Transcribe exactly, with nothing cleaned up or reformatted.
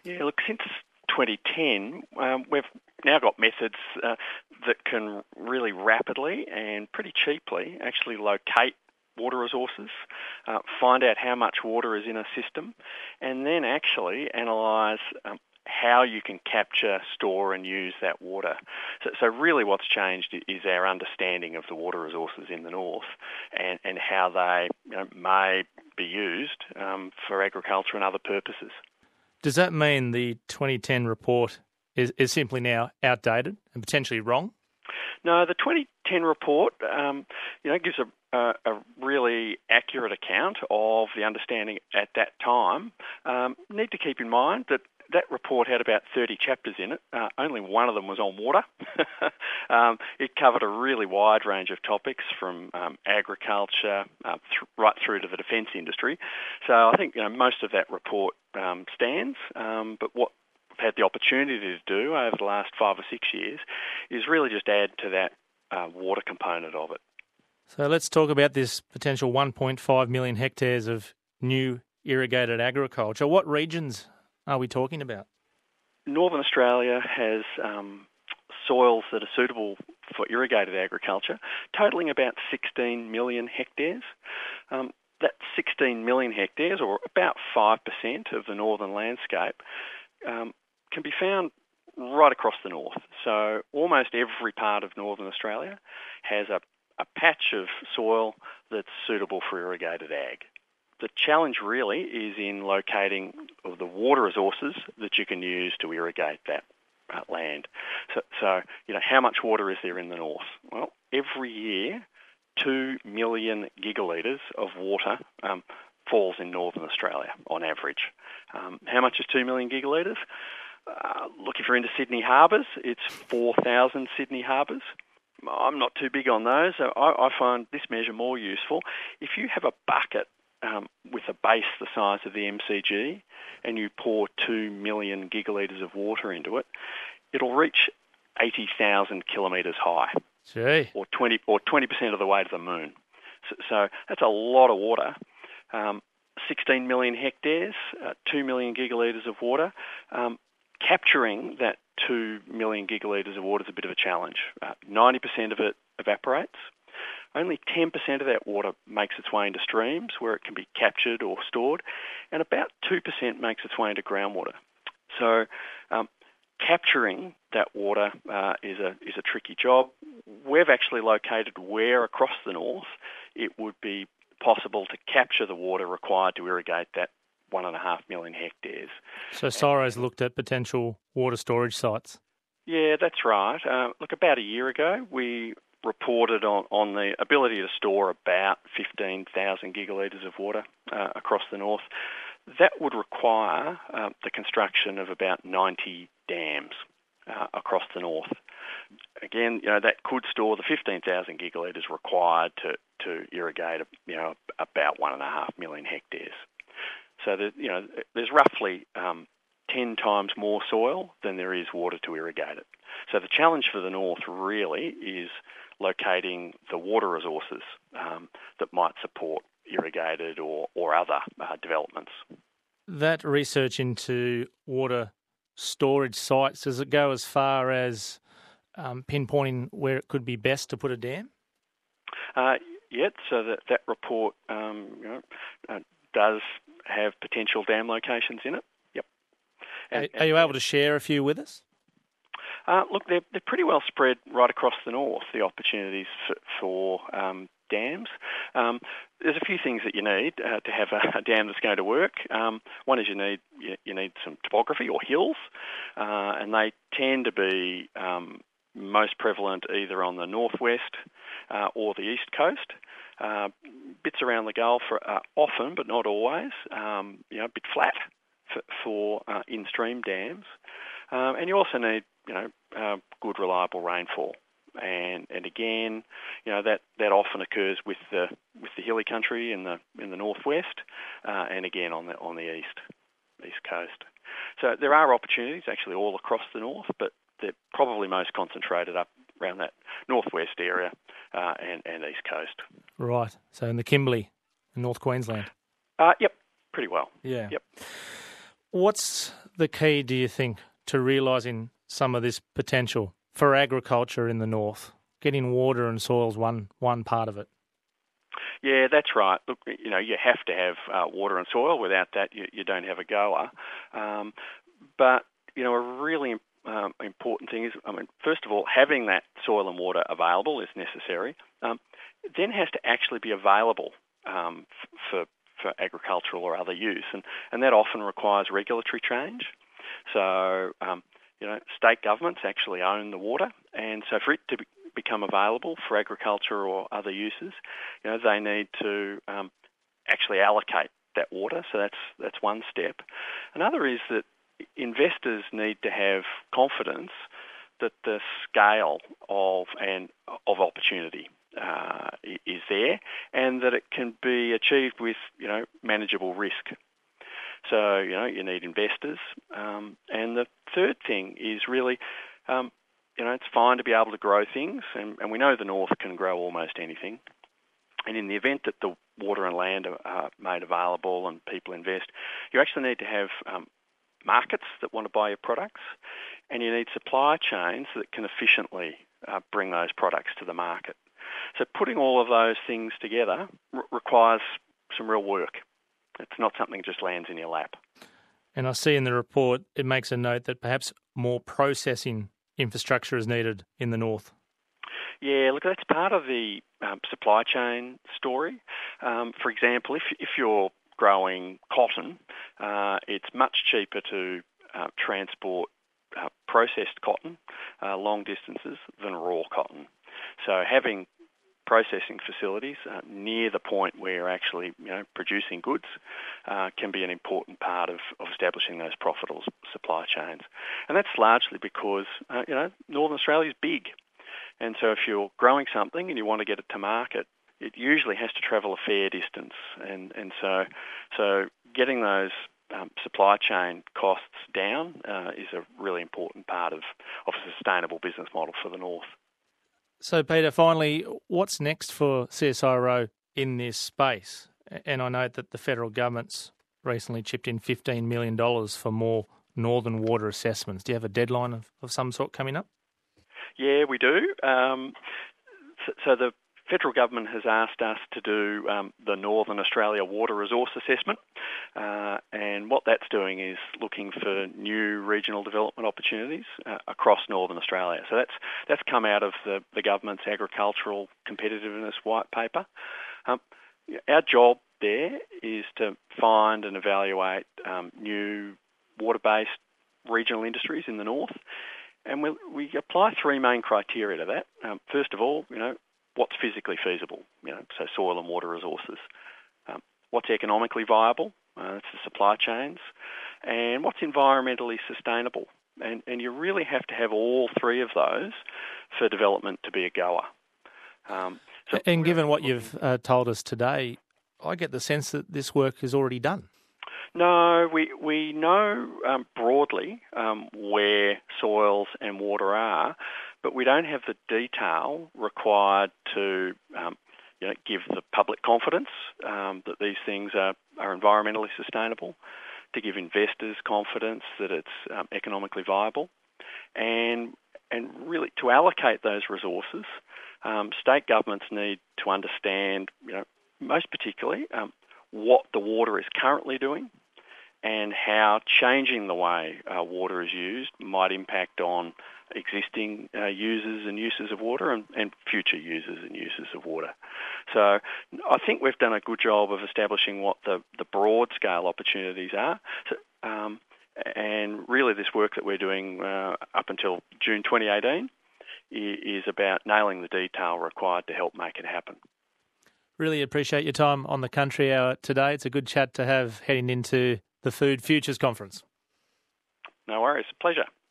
Yeah, look, since twenty ten, um, we've now got methods uh, that can really rapidly and pretty cheaply actually locate water resources, uh, find out how much water is in a system, and then actually analyse um, how you can capture, store and use that water. So, so really what's changed is our understanding of the water resources in the north and, and how they you know, may be used um, for agriculture and other purposes. Does that mean the twenty ten report is, is simply now outdated and potentially wrong? No, the twenty ten report um, you know, gives a, a, a really accurate account of the understanding at that time. Um, need to keep in mind that that report had about thirty chapters in it. Uh, only one of them was on water. um, it covered a really wide range of topics from um, agriculture uh, th- right through to the defence industry. So I think you know most of that report um, stands, um, but what we've had the opportunity to do over the last five or six years is really just add to that uh, water component of it. So let's talk about this potential one point five million hectares of new irrigated agriculture. What regions are we talking about? Northern Australia has um, soils that are suitable for irrigated agriculture, totalling about sixteen million hectares. Um, that sixteen million hectares, or about five percent of the northern landscape, um, can be found right across the north. So almost every part of northern Australia has a, a patch of soil that's suitable for irrigated ag. The challenge really is in locating the water resources that you can use to irrigate that uh, land. So, so, you know, how much water is there in the north? Well, every year, two million gigalitres of water um, falls in northern Australia on average. Um, how much is two million gigalitres? Uh, look, if you're into Sydney harbours, it's four thousand Sydney harbours. I'm not too big on those, so I, I find this measure more useful. If you have a bucket Um, with a base the size of the M C G and you pour two million gigalitres of water into it, it'll reach eighty thousand kilometres high. Gee. or twenty or twenty percent of the way to the moon. So, so that's a lot of water. Um, sixteen million hectares, uh, two million gigalitres of water. Um, capturing that two million gigalitres of water is a bit of a challenge. Uh, ninety percent of it evaporates. Only ten percent of that water makes its way into streams where it can be captured or stored, and about two percent makes its way into groundwater. So um, capturing that water uh, is a is a tricky job. We've actually located where across the north it would be possible to capture the water required to irrigate that one and a half million hectares. So CSIRO's looked at potential water storage sites? Yeah, that's right. Uh, look, about a year ago, we reported on, on the ability to store about fifteen thousand gigalitres of water uh, across the north. That would require uh, the construction of about ninety dams uh, across the north. Again, you know, that could store the fifteen thousand gigalitres required to, to irrigate, you know, about one and a half million hectares. So, that, you know, there's roughly um, ten times more soil than there is water to irrigate it. So the challenge for the north really is locating the water resources um, that might support irrigated or, or other uh, developments. That research into water storage sites, does it go as far as um, pinpointing where it could be best to put a dam? Uh, yet, so that, that report um, you know, uh, does have potential dam locations in it. Yep. And, are, are you able to share a few with us? Uh, look, they're, they're pretty well spread right across the north, the opportunities for, for um, dams. Um, there's a few things that you need uh, to have a, a dam that's going to work. Um, one is you need you, you need some topography or hills, uh, and they tend to be um, most prevalent either on the northwest uh, or the east coast. Uh, bits around the Gulf are uh, often, but not always, um, you know, a bit flat for, for uh, in-stream dams. Um, and you also need, you know, uh, good reliable rainfall, and and again, you know, that, that often occurs with the with the hilly country in the in the northwest, uh, and again on the on the east east coast. So there are opportunities actually all across the north, but they're probably most concentrated up around that northwest area uh, and and east coast. Right. So in the Kimberley, in North Queensland. Uh, yep, pretty well. Yeah. Yep. What's the key, do you think, to realising some of this potential for agriculture in the north? Getting water and soil's one one part of it. Yeah, that's right. Look, you know, you have to have uh, water and soil. Without that, you, you don't have a goer. Um, but, you know, a really um, important thing is, I mean, first of all, having that soil and water available is necessary. Um, it then has to actually be available um, f- for for agricultural or other use, and, and that often requires regulatory change. So, um, you know, state governments actually own the water, and so for it to be, become available for agriculture or other uses, you know, they need to um, actually allocate that water. So that's that's one step. Another is that investors need to have confidence that the scale of and of opportunity uh, is there, and that it can be achieved with, you know, manageable risk. So, you know, you need investors. Um, and the third thing is really, um, you know, it's fine to be able to grow things, and, and we know the north can grow almost anything. And in the event that the water and land are made available and people invest, you actually need to have um, markets that want to buy your products, and you need supply chains that can efficiently uh, bring those products to the market. So putting all of those things together r- requires some real work. It's not something that just lands in your lap. And I see in the report it makes a note that perhaps more processing infrastructure is needed in the north. Yeah, look, that's part of the um, supply chain story. Um, for example, if if you're growing cotton, uh, it's much cheaper to uh, transport uh, processed cotton uh, long distances than raw cotton. So having processing facilities uh, near the point where you're actually, you know, producing goods uh, can be an important part of, of establishing those profitable supply chains. And that's largely because, uh, you know, Northern Australia is big. And so if you're growing something and you want to get it to market, it usually has to travel a fair distance. And, and so so getting those um, supply chain costs down uh, is a really important part of, of a sustainable business model for the north. So, Peter, finally, what's next for C S I R O in this space? And I note that the federal government's recently chipped in fifteen million dollars for more northern water assessments. Do you have a deadline of, of some sort coming up? Yeah, we do. Um, so, so the federal government has asked us to do um, the Northern Australia Water Resource Assessment, uh, and what that's doing is looking for new regional development opportunities uh, across Northern Australia. So that's that's come out of the, the government's agricultural competitiveness white paper. Um, our job there is to find and evaluate um, new water-based regional industries in the north, and we, we apply three main criteria to that. Um, first of all, you know, what's physically feasible, you know, so soil and water resources. Um, what's economically viable, uh, that's the supply chains, and what's environmentally sustainable. And, and you really have to have all three of those for development to be a goer. Um, so and given what you've uh, told us today, I get the sense that this work is already done. No, we we know um, broadly um, where soils and water are, but we don't have the detail required to um, you know, give the public confidence um, that these things are, are environmentally sustainable, to give investors confidence that it's um, economically viable, and and really to allocate those resources. Um, state governments need to understand, you know, most particularly um, what the water is currently doing, and how changing the way uh, water is used might impact on existing uh, users and uses of water and, and future users and uses of water. So I think we've done a good job of establishing what the, the broad-scale opportunities are. So, um, and really this work that we're doing uh, up until June twenty eighteen is about nailing the detail required to help make it happen. Really appreciate your time on the Country Hour today. It's a good chat to have heading into the Food Futures Conference. No worries. Pleasure.